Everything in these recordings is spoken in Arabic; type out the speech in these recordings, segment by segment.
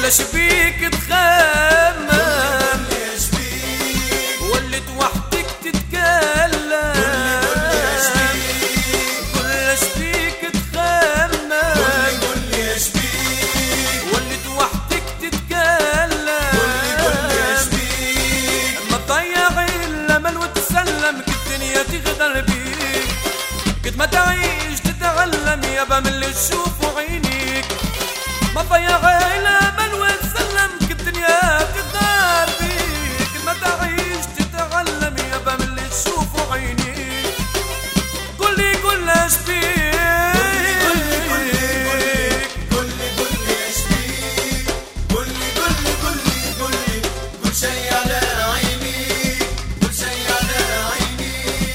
ولا شبيك تخمم ولت وحدك تتكلم ولا شبيك تخمم ولت وحدك تتكلم ما تضيع الامل وتسلم الدنيا تغدر بيك قد ما تعيش تتعلم يابا من اللي تشوفه عينيك ما تضيع الامل وتسلم الدنيا تغدر بيك قد ما تعيش تتعلم يابا من اللي تشوفه عينيك قولي قول اش بيك قول شي على عيني قول شي على عيني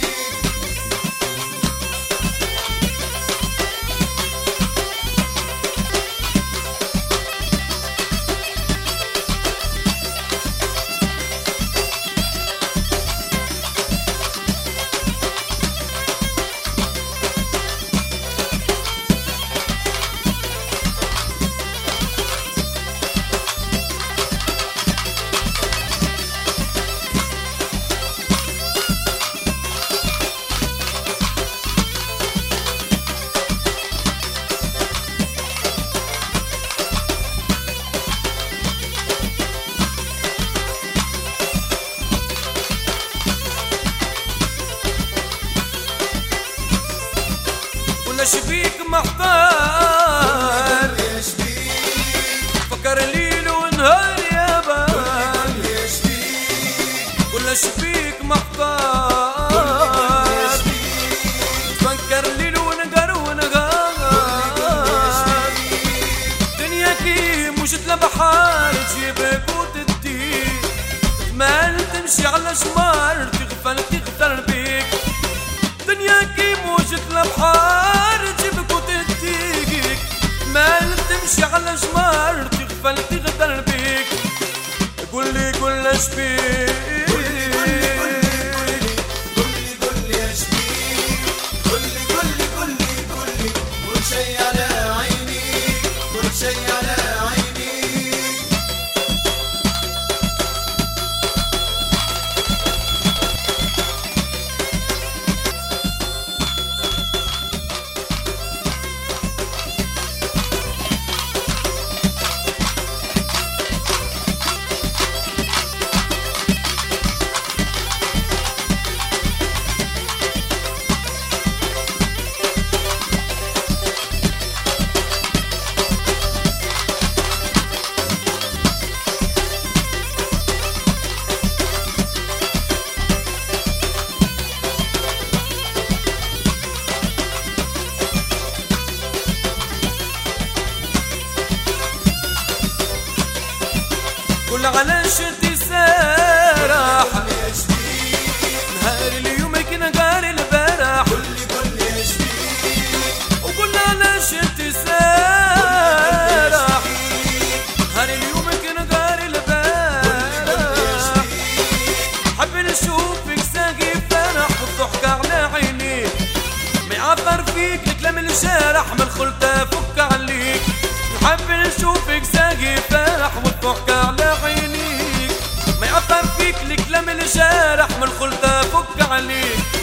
ولا شبيك محتار فكر ليل ونهار يابا ولا شبيك محتار فكر ليل ونهار دنيا كي مشت لبحار تجيبك وتديك ما تمشي على شمار تغفر بيك دنيا كي موجة لبحار تجيبك وتديك ما تمشي على جمار تغدر بيك قولي قول اش بيك قول شي على عيني قول شي على عيني قول علاش تسارح نهار اليوم كنا قال البارح وقول علاش تسارح نهار اليوم كنا قال البارح حب نشوفك ساقي فرح والضحك على عيني ما يعثر فيك الكلام الجارح من الخلطة فك عليك نحب نشوفك ساقي فرح والضحك على عينيك ما يعثر فيك الكلام الجارح من الخلطة فك عليك